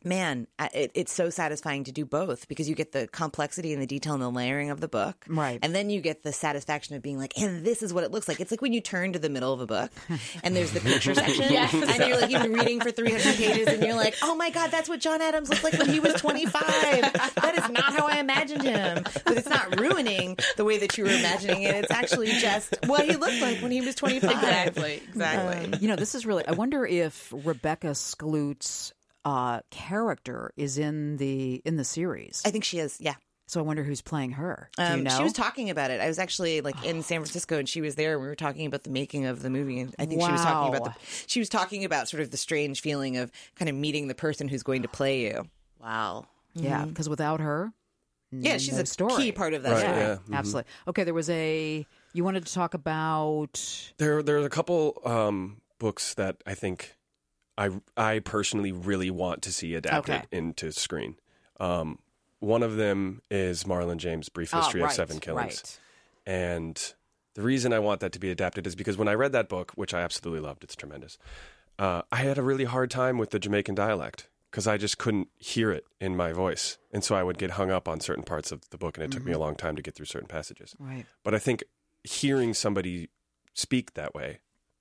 man, it, it's so satisfying to do both because you get the complexity and the detail and the layering of the book. Right. And then you get the satisfaction of being like, and this is what it looks like. It's like when you turn to the middle of a book and there's the picture section Yes. and you're like, you've been reading for three hundred pages and you're like, oh my God, that's what John Adams looked like when he was twenty-five. That is not how I imagined him. But it's not ruining the way that you were imagining it. It's actually just what he looked like when he was twenty-five. Exactly. Exactly. Um, You know, this is really, I wonder if Rebecca Skloot's uh, character is in the in the series. I think she is, yeah. So I wonder who's playing her. Do you Um, know? She was talking about it. I was actually like in San Francisco, and she was there. And we were talking about the making of the movie, and I think she was talking about Wow. the. She was talking about sort of the strange feeling of kind of meeting the person who's going to play you. Wow. Yeah, because without her, Yeah, she's no a story. key part of that Right, story. yeah. Mhm. Absolutely. Okay, there was a. You wanted to talk about. There, there are a couple um, books that I think I, I personally really want to see adapted Okay. into screen. Um, one of them is Marlon James' Brief Ah, History right, of Seven Killings. right. And the reason I want that to be adapted is because when I read that book, which I absolutely loved, it's tremendous, uh, I had a really hard time with the Jamaican dialect because I just couldn't hear it in my voice. And so I would get hung up on certain parts of the book, and it took me a long time to get through certain passages. Right. But I think hearing somebody speak that way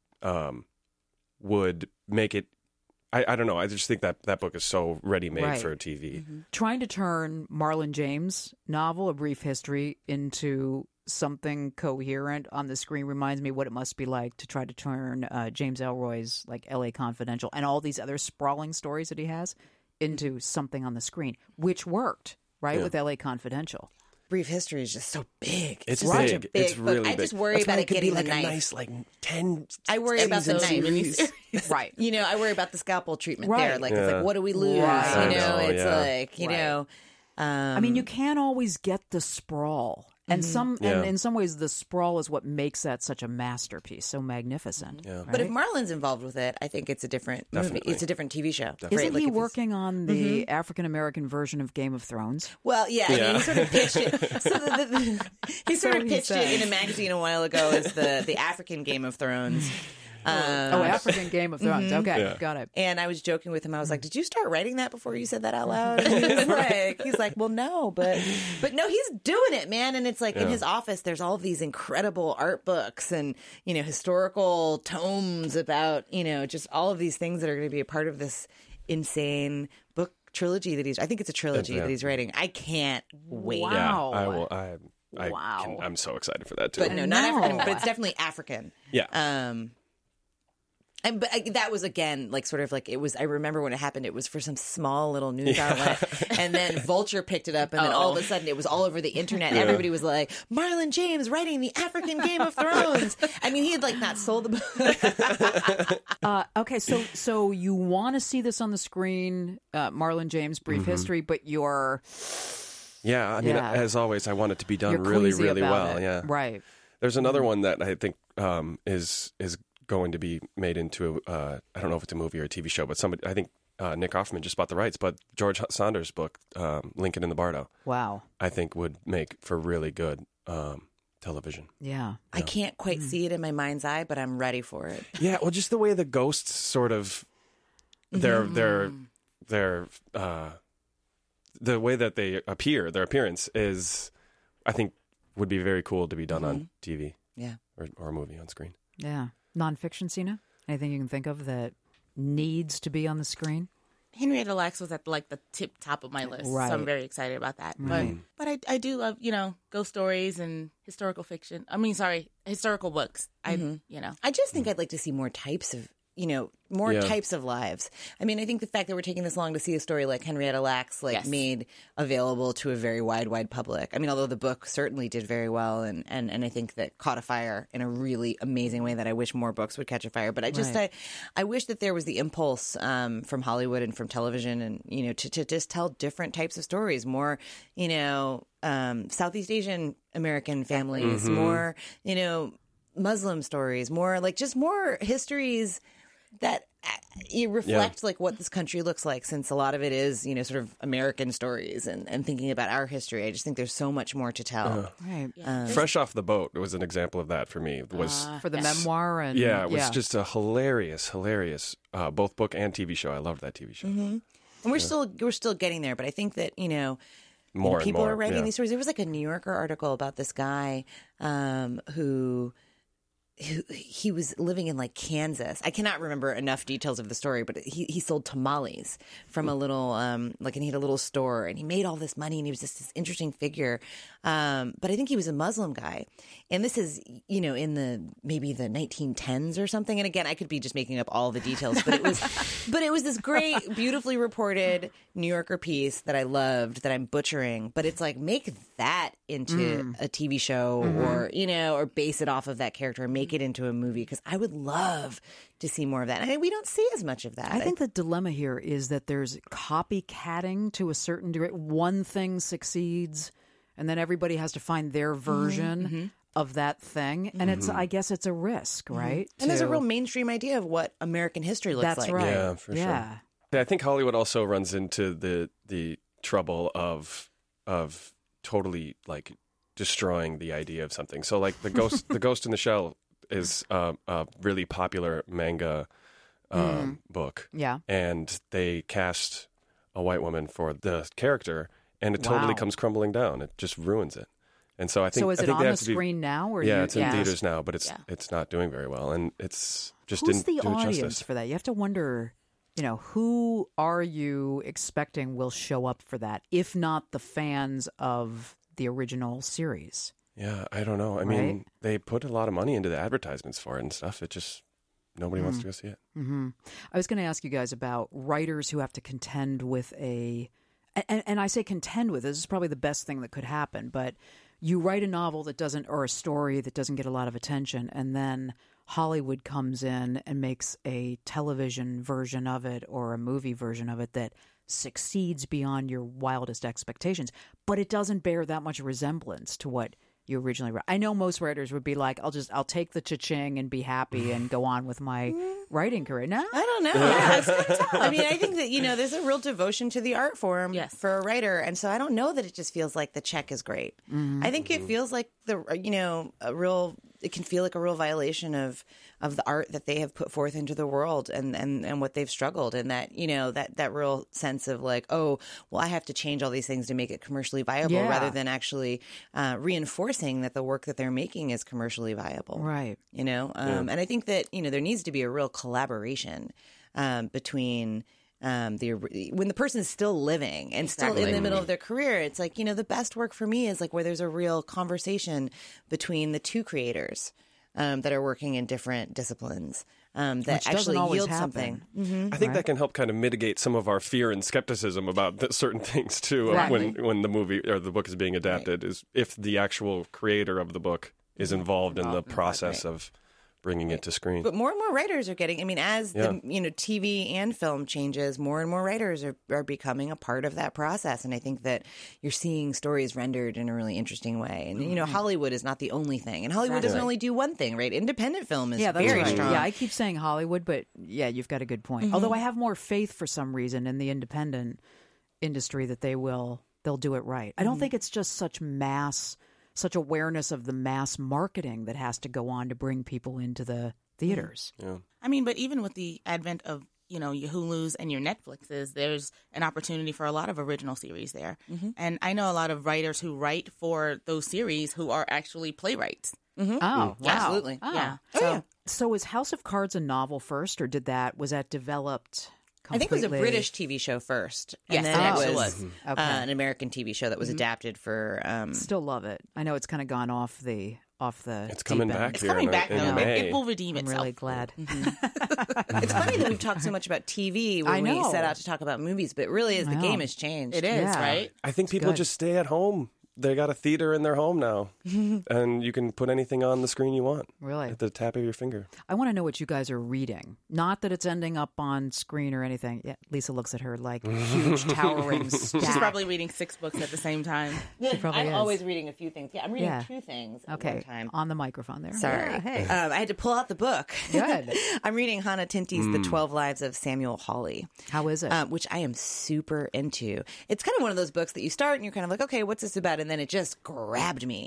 um, would make it. I, I don't know. I just think that that book is so ready-made Right. for T V. Trying to turn Marlon James' novel, A Brief History, into something coherent on the screen reminds me what it must be like to try to turn uh, James Ellroy's like L A Confidential and all these other sprawling stories that he has into something on the screen, which worked, right, Yeah. with L A Confidential. Brief History is just so big. It's just such a big. It's book. really I big. just worry That's why about it it could getting be like the a knife. nice, like ten. I worry about the season knife. series. Right. You know, I worry about the scalpel treatment Right. there. Like, it's Yeah. like, what do we lose? Right. You know, I know, it's yeah. like, you Right. know. Um, I mean, you can't always get the sprawl. And some, Yeah. and in some ways, the sprawl is what makes that such a masterpiece, so magnificent. Yeah. But if right? Marlon's involved with it, I think it's a different movie. Definitely. It's a different T V show. Definitely. Isn't right? Like he if he's- working on the African American version of Game of Thrones? Well, yeah, I Yeah. mean, he sort of pitched it. So the, the, he sort So of he pitched said. it in a magazine a while ago as the, the African Game of Thrones. Um, oh, African Game of Thrones. Okay, Yeah. got it. And I was joking with him. I was like, "Did you start writing that before you said that out loud?" And he was like, "He's like, well, no, but but no, he's doing it, man." And it's like in Yeah. his office, there's all of these incredible art books and you know historical tomes about you know just all of these things that are going to be a part of this insane book trilogy that he's. I think it's a trilogy Yeah. that he's writing. I can't wait. Wow. Yeah, I will. I, I Wow. can, I'm so excited for that too. But no, not No. African. But it's definitely African. Yeah. Um, and but I, that was again like sort of like it was. I remember when it happened. It was for some small little news outlet, and then Vulture picked it up, and then all of a sudden it was all over the internet. Yeah. Everybody was like, "Marlon James writing the African Game of Thrones." I mean, he had like not sold the book. Uh, okay, so so you want to see this on the screen, uh, Marlon James, Brief Mm-hmm. History, but you're Yeah, I mean, Yeah. as always, I want it to be done you're really, queasy really about well. it. Yeah, right. There's another one that I think um, is is going to be made into. Uh, I don't know if it's a movie or a T V show, but somebody. I think uh, Nick Offerman just bought the rights. But George Saunders' book, um, Lincoln in the Bardo, Wow. I think would make for really good um, television. Yeah. I can't quite see it in my mind's eye, but I'm ready for it. Yeah, well, just the way the ghosts sort of their their their uh, the way that they appear, their appearance is, I think, would be very cool to be done on T V. Yeah. or, or a movie on screen. Yeah. Nonfiction, Sina? Anything you can think of that needs to be on the screen? Henrietta Lacks was at like the tip top of my list, Right. so I'm very excited about that. Right. But but I I do love you know ghost stories and historical fiction. I mean, sorry, historical books. I you know I just think I'd like to see more types of, you know, more Yeah. types of lives. I mean, I think the fact that we're taking this long to see a story like Henrietta Lacks, like Yes. made available to a very wide, wide public. I mean, although the book certainly did very well, and, and, and I think that caught a fire in a really amazing way that I wish more books would catch a fire. But I just, Right. I, I wish that there was the impulse um, from Hollywood and from television, and you know, to, to just tell different types of stories, more, you know, um, Southeast Asian American families, more, you know, Muslim stories, more like just more histories that uh, you reflect like what this country looks like, since a lot of it is, you know, sort of American stories and, and thinking about our history. I just think there's so much more to tell. Right. Um, Fresh Off the Boat was an example of that for me. It was For the memoir and yeah, it was just a hilarious, hilarious uh, both book and T V show. I loved that T V show. And we're Yeah. still we're still getting there, but I think that, you know, you More know, and people more, are writing yeah. these stories. There was like a New Yorker article about this guy um, who. Who, he was living in like Kansas. I cannot remember enough details of the story, but he, he sold tamales from a little, um, like, and he had a little store and he made all this money and he was just this interesting figure. Um, but I think he was a Muslim guy. And this is, you know, in the, maybe the nineteen tens or something. And again, I could be just making up all the details, but it was, but it was this great, beautifully reported New Yorker piece that I loved that I'm butchering, but it's like, make that into Mm. a T V show Mhm. or, you know, or base it off of that character and make it into a movie, because I would love to see more of that. And we don't see as much of that. I think the dilemma here is that there's copycatting to a certain degree. One thing succeeds, and then everybody has to find their version Mm-hmm. of that thing. And it's, Mhm. I guess it's a risk, right? And there's a To- real mainstream idea of what American history looks That's like. right. Yeah, for Yeah. sure. Yeah, I think Hollywood also runs into the the trouble of of totally like destroying the idea of something. So like the ghost the Ghost in the Shell is um, a really popular manga um, Mm. book. Yeah. And they cast a white woman for the character, and it totally Wow. comes crumbling down. It just ruins it. And so I think So is I it think on they the have to be- screen now, or yeah, you- it's in yeah. theaters now, but it's Yeah. it's not doing very well, and it's just Who's didn't the do it audience justice. for that? You have to wonder, you know, who are you expecting will show up for that, if not the fans of the original series? Yeah, I don't know. I mean, they put a lot of money into the advertisements for it and stuff. It just nobody wants Mm. to go see it. Mm-hmm. I was going to ask you guys about writers who have to contend with a, and, and I say contend with, this is probably the best thing that could happen, but you write a novel that doesn't, or a story that doesn't get a lot of attention, and then Hollywood comes in and makes a television version of it or a movie version of it that succeeds beyond your wildest expectations, but it doesn't bear that much resemblance to what you originally wrote. I know most writers would be like, I'll just, I'll take the cha-ching and be happy and go on with my writing career. No, I don't know. I mean, I think that, you know, there's a real devotion to the art form for a writer. And so I don't know that it just feels like the check is great. Mhm. I think it feels like the, you know, a real, it can feel like a real violation of, of the art that they have put forth into the world and, and, and what they've struggled. And that, you know, that, that real sense of like, oh, well, I have to change all these things to make it commercially viable, Yeah. rather than actually uh, reinforcing that the work that they're making is commercially viable. Right. You know, um, Yeah. and I think that, you know, there needs to be a real collaboration um, between um, the when the person's still living and still in Exactly. the middle of their career. It's like, you know, the best work for me is like where there's a real conversation between the two creators um, that are working in different disciplines um, that Which doesn't actually always yield happen. something. Mhm. I think that can help kind of mitigate some of our fear and skepticism about th- certain things too. uh, Exactly. When when the movie or the book is being adapted, is if the actual creator of the book is involved in the process of bringing it to screen. But more and more writers are getting, I mean, as Yeah. the, you know, T V and film changes, more and more writers are, are becoming a part of that process. And I think that you're seeing stories rendered in a really interesting way. And, you know, Mhm. Hollywood is not the only thing. And Hollywood doesn't Exactly. only do one thing, right? Independent film is Yeah, that's very right. strong. Yeah, I keep saying Hollywood, but yeah, you've got a good point. Mhm. Although I have more faith for some reason in the independent industry that they will they'll do it right. I don't Mhm. think it's just such mass, such awareness of the mass marketing that has to go on to bring people into the theaters. Yeah. I mean, but even with the advent of, you know, your Hulus and your Netflixes, there's an opportunity for a lot of original series there. Mhm. And I know a lot of writers who write for those series who are actually playwrights. Mm-hmm. Oh, wow. Absolutely. Oh. Yeah. So, so is House of Cards a novel first, or did that was that developed? I think it was a completely- British T V show first. Yes, and then it it actually was, was. uh, Okay. an American T V show that was Mhm. adapted for. Um, Still love it. I know it's kind of gone off the off the. It's coming deep end. back It's here coming in, back, in though. May. It, it will redeem I'm itself. really glad. It's funny that we've talked so much about T V when I we know. set out to talk about movies, but really, as the I game know. has changed, It is, Yeah. right? I think people good. just stay at home. They got a theater in their home now, and you can put anything on the screen you want Really? at the tap of your finger. I want to know what you guys are reading. Not that it's ending up on screen or anything. Yeah, Lisa looks at her like huge, towering stack. She's probably reading six books at the same time. She probably I'm is. always reading a few things. Yeah, I'm reading Yeah. two things at Okay, one time. on the microphone there. Sorry. Yeah, hey. Um, I had to pull out the book. Good. I'm reading Hannah Tinty's The twelve Lives of Samuel Hawley. How is it? Um, which I am super into. It's kind of one of those books that you start and you're kind of like, okay, what's this about? And then it just grabbed me.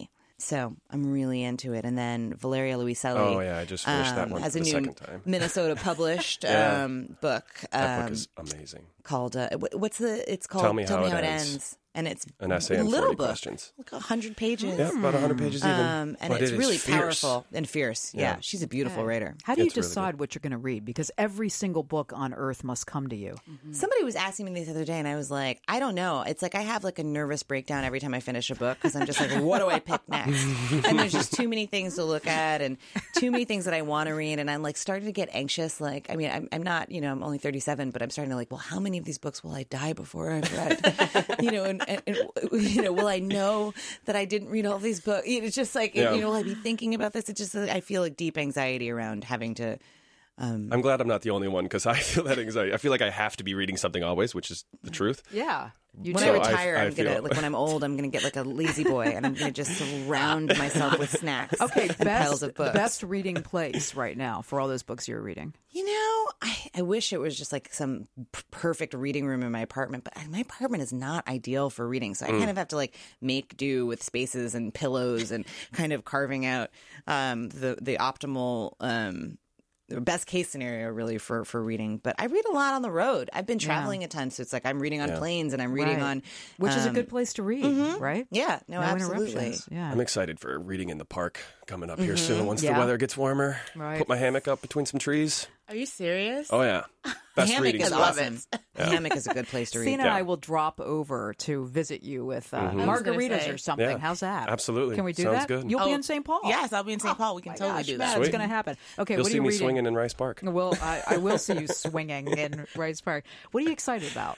So I'm really into it. And then Valeria Luiselli. Oh, yeah, I just finished um, that one has for a the new second time. Minnesota published Yeah. um, book. That um, book is amazing. Called, uh, what- what's the, it's called Tell Me How It It Ends. Ends. And it's An essay a and little forty book, questions. like one hundred pages. Yeah, about one hundred pages even. Um, and But it's it is really fierce. powerful and fierce. Yeah, Yeah. she's a beautiful Okay. writer. How do you It's really decide what you're going to read? Because every single book on earth must come to you. Somebody was asking me this other day, and I was like, I don't know. It's like I have like a nervous breakdown every time I finish a book because I'm just like, what do I pick next? And there's just too many things to look at and too many things that I want to read. And I'm like starting to get anxious. Like, I mean, I'm, I'm not, you know, I'm only thirty-seven, but I'm starting to like, well, how many of these books will I die before I've read? you know, and, and, and, you know, will I know that I didn't read all these books? It's just like, Yeah. you know, will I be thinking about this? It's just, I feel like deep anxiety around having to. Um, I'm glad I'm not the only one because I feel that anxiety. I feel like I have to be reading something always, which is the truth. Yeah. You when So I I- retire, I I, am gonna feel- like when I'm old, I'm gonna get like a lazy boy, and I'm gonna just surround myself with snacks. Okay, and best, piles of books. best reading place right now for all those books you're reading. You know, I, I wish it was just like some p- perfect reading room in my apartment, but my apartment is not ideal for reading, so I Mm. kind of have to like make do with spaces and pillows and kind of carving out um, the the optimal. Um, the best case scenario really for, for reading, but I read a lot on the road. I've been traveling Yeah. a ton, so it's like I'm reading on Yeah. planes and I'm reading Right. on, Which is a um, good place to read, mhm. right? Yeah, no, absolutely. interruptions. Yeah. I'm excited for reading in the park coming up here soon. Once Yeah. the weather gets warmer, Right. put my hammock up between some trees. Are you serious? Oh yeah, best hammock reading is spot. awesome. A hammock is a good place to read. Sina and Yeah. I will drop over to visit you with uh, Mhm. I was gonna margaritas say. or something. Yeah. How's that? Absolutely. Can we do Sounds that? good. You'll be Oh, in Saint Paul. Yes, I'll be in Saint Paul. We can My totally gosh, do man, that. it's Sweet. going to happen. Okay, You'll what see are you me reading? swinging in Rice Park. Well, I, I will see you swinging in Rice Park. What are you excited about?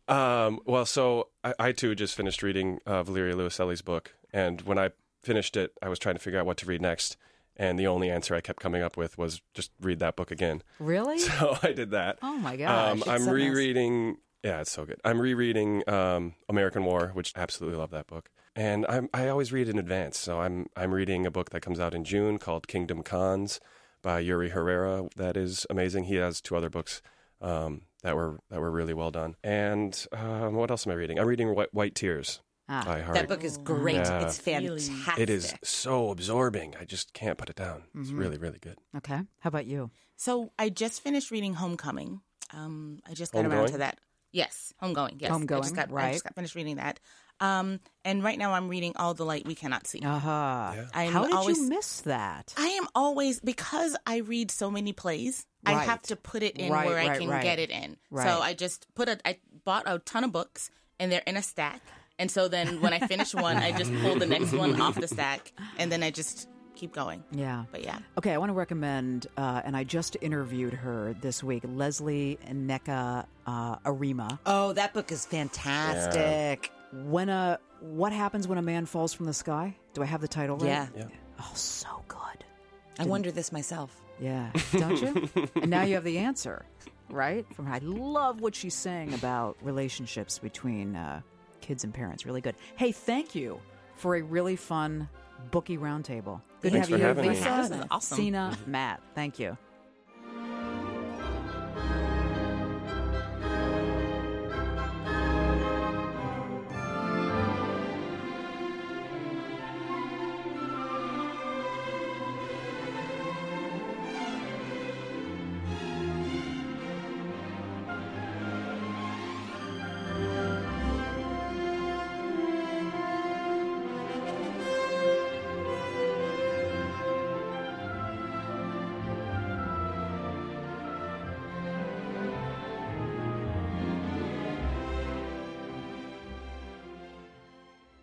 Um, well, so I, I too just finished reading uh, Valeria Luiselli's book, and when I finished it, I was trying to figure out what to read next, and the only answer I kept coming up with was just read that book again. Really? So I did that. Oh my gosh! Um, it's I'm so nice. rereading. Yeah, it's so good. I'm rereading um, American War, which I absolutely love that book, and I'm I always read in advance. So I'm I'm reading a book that comes out in June called Kingdom Cons by Yuri Herrera. That is amazing. He has two other books um, that were that were really well done. And um, what else am I reading? I'm reading White, White Tears Ah, by Hari. That book is great. Yeah. It's fantastic. It is so absorbing. I just can't put it down. It's Mhm. really, really good. Okay. How about you? So I just finished reading Homecoming. Um, I just got around Homegoing? to that. Yes, Homegoing. Yes, I Homegoing, just got, I right. just got finished reading that. Um, and right now I'm reading All the Light We Cannot See. Aha. Yeah. I'm How did always, you miss that? I am always, because I read so many plays, I Right. have to put it in Right, where I right, can right. get it in. Right. So I just put a, I bought a ton of books and they're in a stack. And so then when I finish one, I just pull the next one off the stack and then I just keep going. Yeah. But yeah. Okay, I want to recommend, uh, and I just interviewed her this week, Leslie Nneka uh, Arima. Oh, that book is fantastic. When a What Happens When a Man Falls from the Sky? Do I have the title right? Yeah. Yeah. Oh, so good. I wonder this myself. Yeah, don't you? And now you have the answer, right? From her. I love what she's saying about relationships between uh, kids and parents. Really good. Hey, thank you for a really fun bookie roundtable. Good Thanks to have for you, having me. Lisa, This is awesome. Sina, Matt. Thank you.